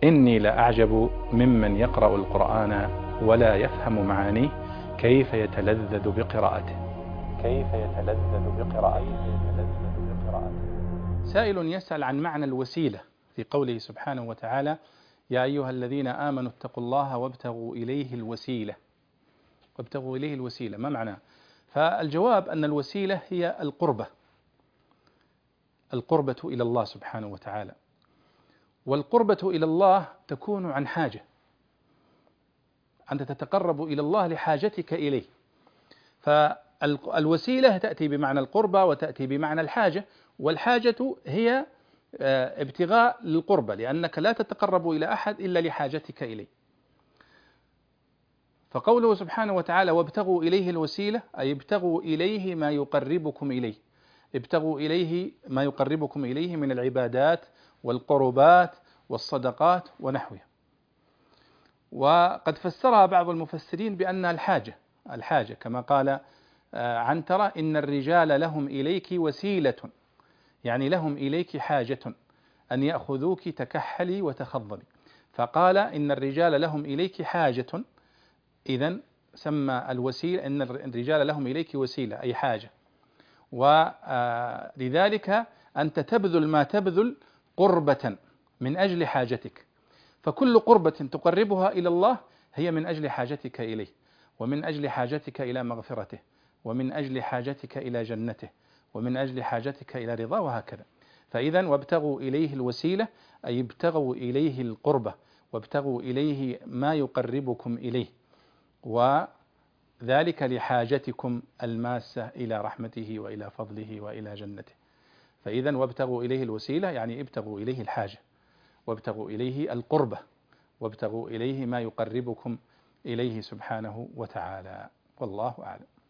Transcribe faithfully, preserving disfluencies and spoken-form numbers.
إني لأعجب ممن يقرأ القرآن ولا يفهم معانيه كيف يتلذذ بقراءته كيف يتلذذ بقراءته سائل يسأل عن معنى الوسيلة في قوله سبحانه وتعالى: يا أيها الذين آمنوا اتقوا الله وابتغوا إليه الوسيلة. وابتغوا إليه الوسيلة ما معناه؟ فالجواب أن الوسيلة هي القربة القربة إلى الله سبحانه وتعالى، والقربة إلى الله تكون عن حاجة، أنت تتقرب إلى الله لحاجتك إليه، فالوسيلة تأتي بمعنى القربة وتأتي بمعنى الحاجة، والحاجة هي ابتغاء للقربة، لأنك لا تتقرب إلى أحد إلا لحاجتك إليه. فقوله سبحانه وتعالى: وابتغوا إليه الوسيلة، أي ابتغوا إليه ما يقربكم إليه، ابتغوا إليه ما يقربكم إليه من العبادات والقربات والصدقات ونحوها. وقد فسرها بعض المفسرين بأنها الحاجة الحاجة كما قال عنترة: إن الرجال لهم إليك وسيلة، يعني لهم إليك حاجة أن يأخذوك تكحلي وتخضبي، فقال إن الرجال لهم إليك حاجة، إذن سمى الوسيلة إن الرجال لهم إليك وسيلة أي حاجة، ولذلك أنت تبذل ما تبذل قربة من أجل حاجتك، فكل قربة تقربها إلى الله هي من أجل حاجتك إليه، ومن أجل حاجتك إلى مغفرته، ومن أجل حاجتك إلى جنته، ومن أجل حاجتك إلى رضاه، وهكذا. فإذا وابتغوا إليه الوسيلة أي ابتغوا إليه القربة، وابتغوا إليه ما يقربكم إليه، وذلك لحاجتكم الماسة إلى رحمته وإلى فضله وإلى جنته. فإذا وابتغوا إليه الوسيلة يعني ابتغوا إليه الحاجة، وابتغوا إليه القربة، وابتغوا إليه ما يقربكم إليه سبحانه وتعالى. والله أعلم.